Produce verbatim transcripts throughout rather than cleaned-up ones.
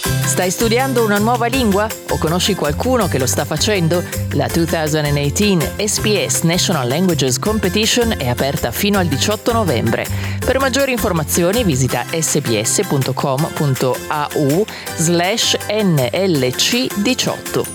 Stai studiando una nuova lingua? O conosci qualcuno che lo sta facendo? La duemiladiciotto S P S National Languages Competition è aperta fino al diciotto novembre. Per maggiori informazioni visita sbs.com.au slash nlc diciotto.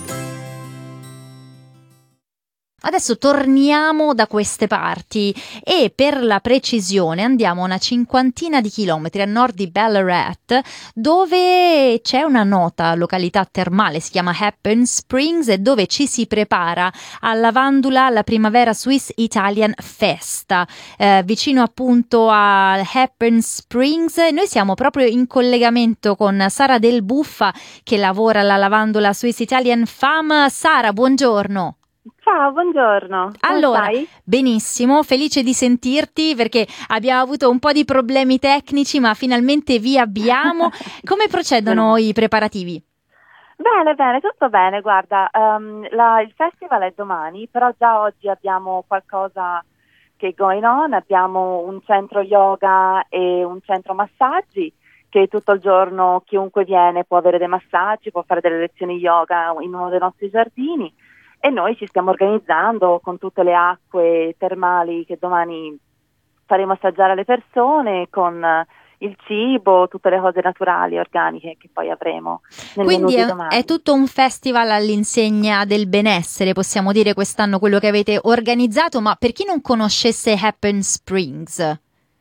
Adesso torniamo da queste parti e per la precisione andiamo una cinquantina di chilometri a nord di Ballarat, dove c'è una nota località termale, si chiama Hepburn Springs, e dove ci si prepara a Lavandula alla Primavera Swiss Italian Festa, eh, vicino appunto a Hepburn Springs. Noi siamo proprio in collegamento con Sara Del Buffa, che lavora alla Lavandula Swiss Italian Fam. Sara, buongiorno. Ciao, buongiorno. Come Allora, stai? benissimo, felice di sentirti perché abbiamo avuto un po' di problemi tecnici, ma finalmente vi abbiamo. Come procedono i preparativi? Bene, bene, tutto bene. Guarda, um, la- il festival è domani, però già oggi abbiamo qualcosa che è going on. Abbiamo un centro yoga e un centro massaggi che tutto il giorno chiunque viene può avere dei massaggi, può fare delle lezioni yoga in uno dei nostri giardini. E noi ci stiamo organizzando con tutte le acque termali che domani faremo assaggiare alle persone, con eh, il cibo, tutte le cose naturali, organiche che poi avremo nel menù Quindi di è, domani. è tutto un festival all'insegna del benessere, possiamo dire quest'anno quello che avete organizzato, ma per chi non conoscesse Hepburn Springs?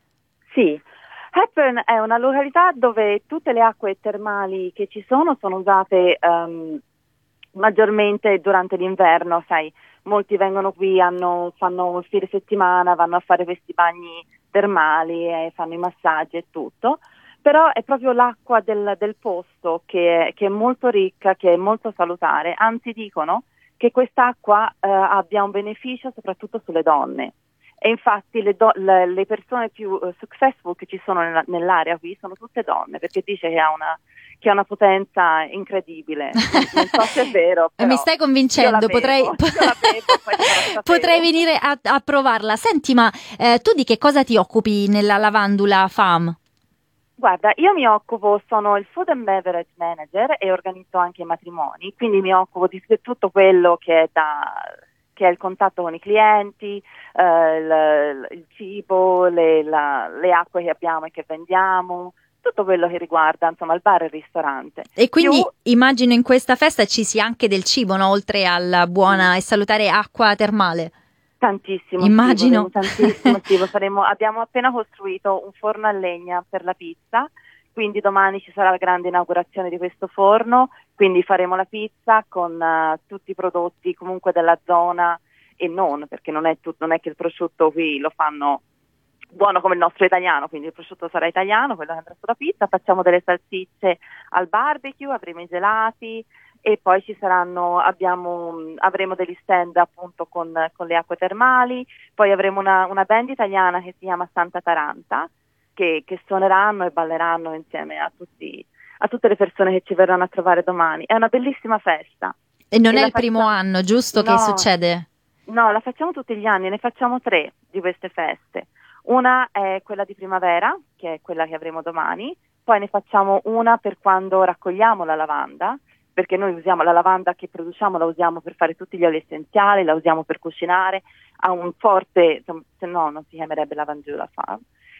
Sì, Hepburn è una località dove tutte le acque termali che ci sono sono usate ehm, maggiormente durante l'inverno, sai, molti vengono qui, hanno, fanno il fine settimana, vanno a fare questi bagni termali e fanno i massaggi e tutto, però è proprio l'acqua del, del posto che è, che è molto ricca, che è molto salutare, anzi dicono che quest'acqua eh, abbia un beneficio soprattutto sulle donne. E infatti le, do- le, le persone più uh, successful che ci sono nella- nell'area qui sono tutte donne, perché dice che ha una, che ha una potenza incredibile. Non so se è vero, però Mi stai convincendo, io la potrei, bevo, io la bevo, poi te la sapevo. potrei venire a, a provarla. Senti, ma eh, tu di che cosa ti occupi nella Lavandula Fam? Guarda, io mi occupo, sono il Food and Beverage Manager e organizzo anche i matrimoni, quindi mi occupo di tutto quello che è da... che è il contatto con i clienti, eh, il, il cibo, le, la- le acque che abbiamo e che vendiamo, tutto quello che riguarda insomma il bar e il ristorante. E quindi Più immagino in questa festa ci sia anche del cibo, no? Oltre alla buona e salutare acqua termale. tantissimo Immagino. cibo, tantissimo cibo. Faremo- abbiamo appena costruito un forno a legna per la pizza, quindi domani ci sarà la grande inaugurazione di questo forno, quindi faremo la pizza con eh, tutti i prodotti comunque della zona e non, perché non è, tut- non è che il prosciutto qui lo fanno buono come il nostro italiano, quindi il prosciutto sarà italiano, quello che andrà sulla pizza, facciamo delle salsicce al barbecue, avremo i gelati e poi ci saranno, abbiamo, mh, avremo degli stand appunto con, con le acque termali, poi avremo una, una band italiana che si chiama Santa Taranta, che, che suoneranno e balleranno insieme a tutti, a tutte le persone che ci verranno a trovare domani. È una bellissima festa. E non E è la il primo facciamo- anno, giusto? Che No. succede? No, la facciamo tutti gli anni, ne facciamo tre di queste feste. Una è quella di primavera, che è quella che avremo domani, poi ne facciamo una per quando raccogliamo la lavanda, perché noi usiamo la lavanda che produciamo, la usiamo per fare tutti gli oli essenziali, la usiamo per cucinare, ha un forte, insomma, se no non si chiamerebbe lavandula farm.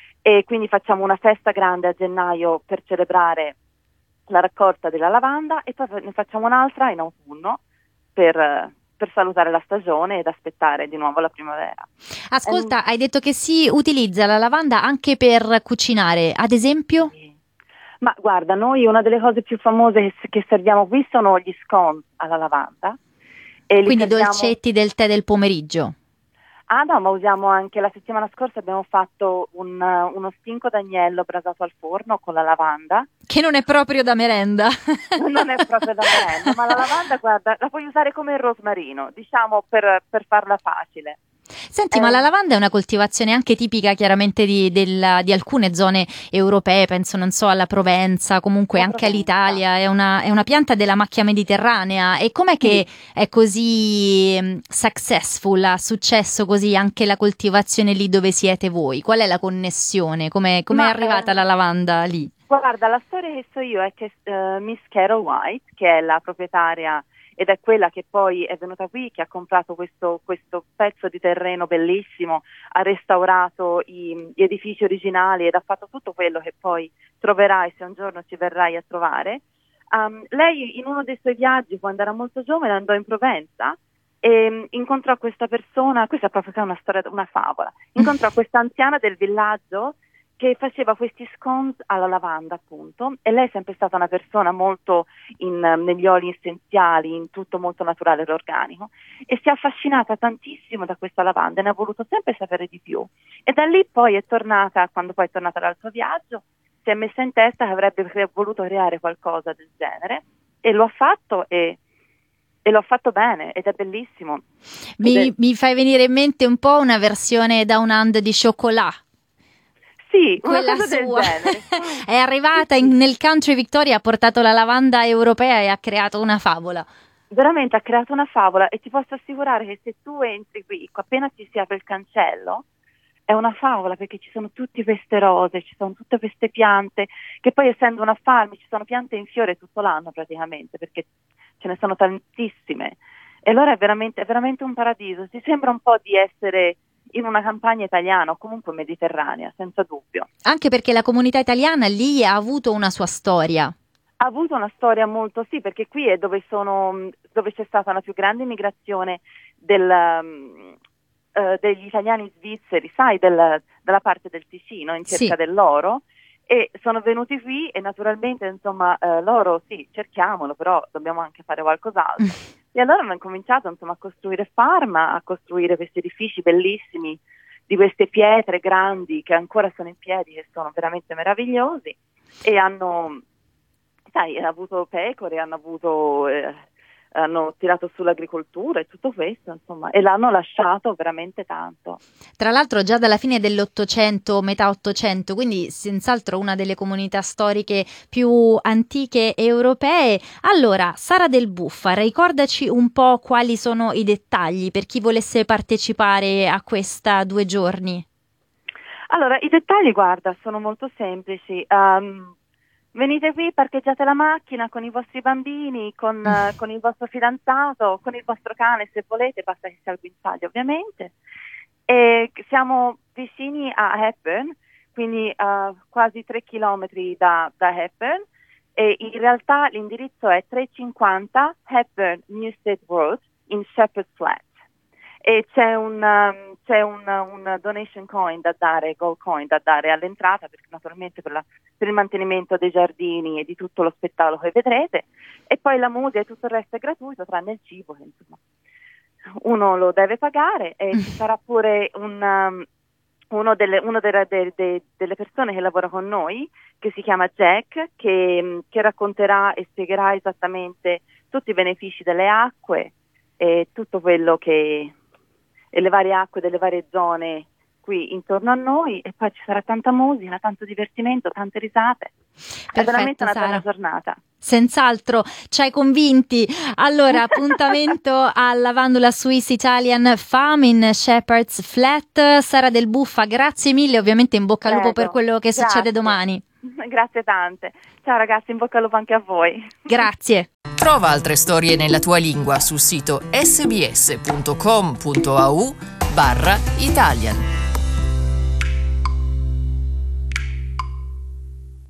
E quindi facciamo una festa grande a gennaio per celebrare la raccolta della lavanda e poi ne facciamo un'altra in autunno per, per salutare la stagione ed aspettare di nuovo la primavera. Ascolta, hai detto che si utilizza la lavanda anche per cucinare, ad esempio? Ma guarda, noi una delle cose più famose che, che serviamo qui sono gli scones alla lavanda. E li Quindi serviamo- dolcetti del tè del pomeriggio. Ah no, ma usiamo anche, la settimana scorsa abbiamo fatto un, uh, uno stinco d'agnello brasato al forno con la lavanda. Che non è proprio da merenda. Non è proprio da merenda, ma la lavanda, guarda, la puoi usare come il rosmarino, diciamo per, per farla facile. Senti, ma Eh. la lavanda è una coltivazione anche tipica chiaramente di, del- di alcune zone europee, penso, non so, alla Provenza, comunque La anche Provenza. all'Italia, è una, è una pianta della macchia mediterranea. E com'è che è così mm, successful, ha successo così anche la coltivazione lì dove siete voi? Qual è la connessione? Come come è Ma, arrivata eh, la lavanda lì? Guarda, la storia che so io è che uh, Miss Carol White, che è la proprietaria ed è quella che poi è venuta qui, che ha comprato questo, questo pezzo di terreno bellissimo, ha restaurato i, gli edifici originali ed ha fatto tutto quello che poi troverai se un giorno ci verrai a trovare. Um, lei in uno dei suoi viaggi, quando era molto giovane, andò in Provenza e um, incontrò questa persona, questa è proprio una storia, una favola, incontrò questa anziana del villaggio che faceva questi scones alla lavanda, appunto, e lei è sempre stata una persona molto in, negli oli essenziali, in tutto molto naturale ed organico, e si è affascinata tantissimo da questa lavanda e ne ha voluto sempre sapere di più. E da lì poi è tornata, quando poi è tornata dal suo viaggio, si è messa in testa che avrebbe cre- voluto creare qualcosa del genere, e lo ha fatto e, e l'ho fatto bene, ed è bellissimo. Mi, Ed è... mi fai venire in mente un po' una versione Down Under di Chocolat. Sì, quella una cosa sua del genere. è arrivata in, nel country Victoria, ha portato la lavanda europea e ha creato una favola. Veramente ha creato una favola, e ti posso assicurare che se tu entri qui, appena ti si apre il cancello, è una favola, perché ci sono tutte queste rose, ci sono tutte queste piante, che poi essendo una farm ci sono piante in fiore tutto l'anno praticamente, perché ce ne sono tantissime, e allora è veramente, è veramente un paradiso. Si sembra un po' di essere in una campagna italiana o comunque mediterranea, senza dubbio. Anche perché la comunità italiana lì ha avuto una sua storia. Ha avuto una storia molto, sì, perché qui è dove sono, dove c'è stata la più grande migrazione del, um, uh, degli italiani svizzeri, sai, del, dalla parte del Ticino, in cerca Sì. dell'oro, e sono venuti qui e naturalmente, insomma, uh, l'oro sì, cerchiamolo, però dobbiamo anche fare qualcos'altro. E allora hanno incominciato, insomma, a costruire farm, a costruire questi edifici bellissimi di queste pietre grandi che ancora sono in piedi, che sono veramente meravigliosi, e hanno, sai, hanno avuto pecore, hanno avuto, eh, hanno tirato sull'agricoltura e tutto questo, insomma, e l'hanno lasciato veramente tanto. Tra l'altro già dalla fine dell'Ottocento, metà Ottocento, quindi senz'altro una delle comunità storiche più antiche europee. Allora, Sara Del Buffa, ricordaci un po' quali sono i dettagli per chi volesse partecipare a questa due giorni. Allora, i dettagli, guarda, sono molto semplici. Um, Venite qui, parcheggiate la macchina con i vostri bambini, con, uh, con il vostro fidanzato, con il vostro cane, se volete, basta che sia al guinzaglio ovviamente. E siamo vicini a Hepburn, quindi uh, quasi tre chilometri da, da Hepburn, e in realtà l'indirizzo è trecentocinquanta Hepburn Newstead Road in Shepherd's Flat. E c'è un, um, c'è un, un donation coin da dare, gold coin da dare all'entrata, perché naturalmente per, la, per il mantenimento dei giardini e di tutto lo spettacolo che vedrete, e poi la musica e tutto il resto è gratuito, tranne il cibo, che insomma uno lo deve pagare, e ci sarà pure un, um, uno, delle, uno delle, de, de, delle persone che lavora con noi, che si chiama Jack, che, che racconterà e spiegherà esattamente tutti i benefici delle acque e tutto quello che... e le varie acque delle varie zone qui intorno a noi, e poi ci sarà tanta musica, tanto divertimento, tante risate. Perfetto, è veramente una Sara. bella giornata. Senz'altro, ci hai convinti. Allora, appuntamento alla Lavandula Swiss Italian Farm in Shepherd's Flat. Sara Del Buffa, grazie mille, ovviamente in bocca al lupo Prego. per quello che Grazie. succede domani. Grazie tante. Ciao ragazzi, in bocca al lupo anche a voi. Grazie. Trova altre storie nella tua lingua sul sito sbs punto com punto a u barra Italian.